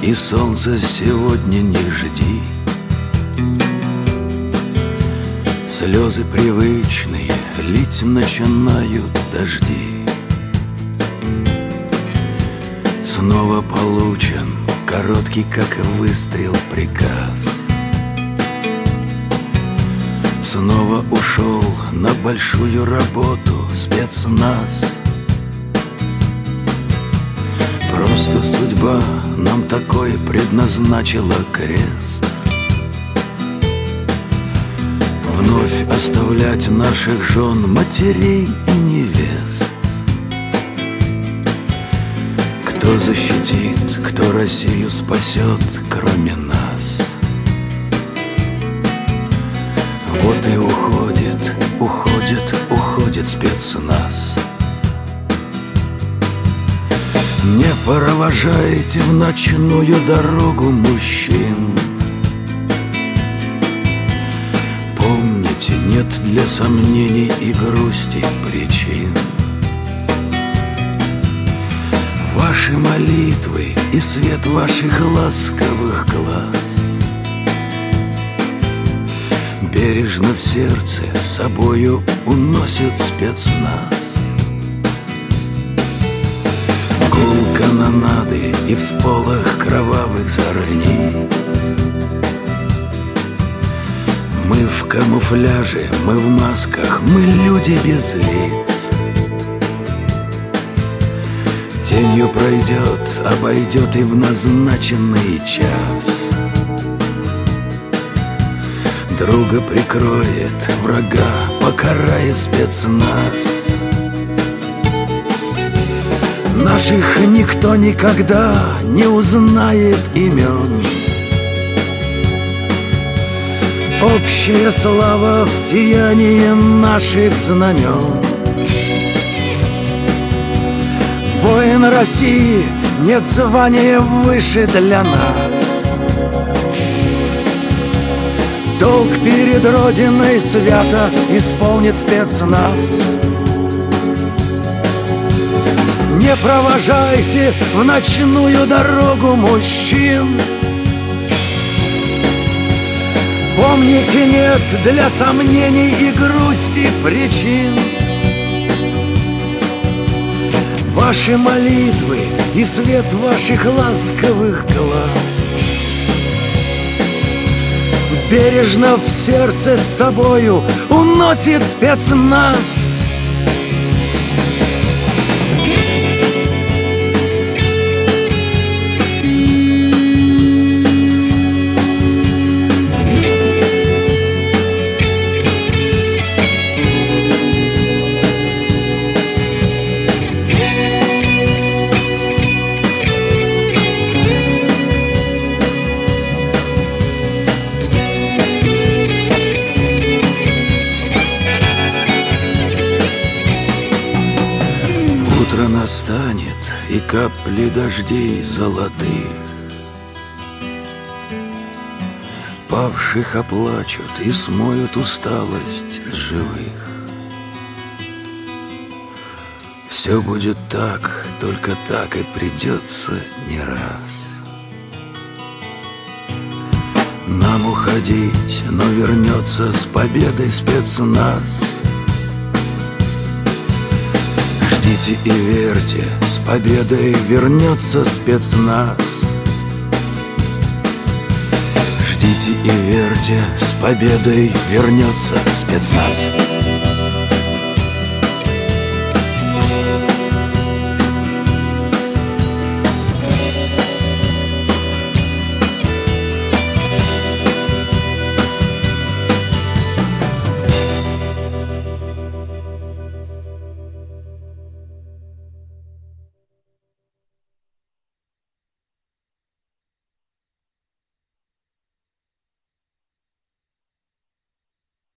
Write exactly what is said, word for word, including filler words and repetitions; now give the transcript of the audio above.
и солнца сегодня не жди. Слезы привычные лить начинают дожди. Снова получен короткий, как выстрел, приказ. Снова ушел на большую работу спецназ. Просто судьба нам такой предназначила крест. Вновь оставлять наших жен, матерей и невест. Кто защитит, кто Россию спасет, кроме нас? Вот и уходит, уходит, уходит спецназ. Не провожайте в ночную дорогу мужчин. Помните, нет для сомнений и грусти причин. Ваши молитвы и свет ваших ласковых глаз бережно в сердце с собою уносит спецназ. Гул канонады и всполох кровавых зорниц. Мы в камуфляже, мы в масках, мы люди без лиц. Тенью пройдет, обойдет и в назначенный час. Друга прикроет, врага покарает спецназ. Наших никто никогда не узнает имен. Общая слава в сиянии наших знамен. Воин России, нет звания выше для нас. Долг перед Родиной свято исполнит спецназ. Не провожайте в ночную дорогу мужчин. Помните, нет для сомнений и грусти причин. Ваши молитвы и свет ваших ласковых глаз бережно в сердце с собою уносит спецназ. Утро настанет, и капли дождей золотых павших оплачут и смоют усталость живых. Все будет так, только так и придется не раз нам уходить, но вернется с победой спецназ. Ждите и верьте, с победой вернется спецназ. Ждите и верьте, с победой вернется спецназ.